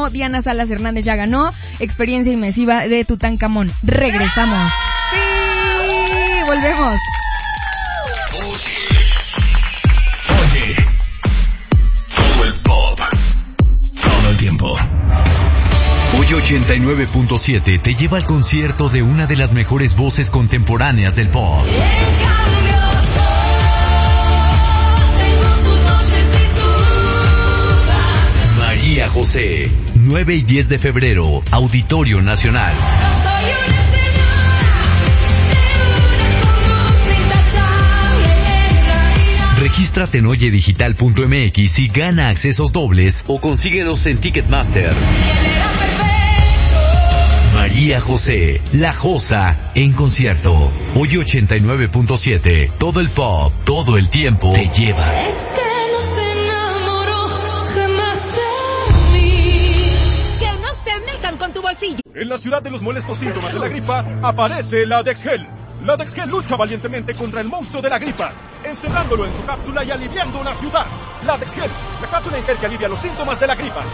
ganó, Diana Salas Hernández ya ganó, experiencia inmersiva de Tutankamón. Regresamos. Sí, volvemos. Oye, todo el pop, todo el tiempo. Hoy 89.7 te lleva al concierto de una de las mejores voces contemporáneas del pop. María José, 9 y 10 de febrero, Auditorio Nacional. Regístrate en oyedigital.mx y gana accesos dobles o consíguelos en Ticketmaster. María José, La Josa, en concierto. Hoy 89.7, todo el pop, todo el tiempo te lleva. Es que no se enamoró jamás de mí. Que no se metan con tu bolsillo. En la ciudad de los molestos síntomas de la gripa, aparece la Dexgel. La Dexgel lucha valientemente contra el monstruo de la gripa, encerrándolo en su cápsula y aliviando la ciudad. La Dexgel, la cápsula Inter que alivia los síntomas de la gripa.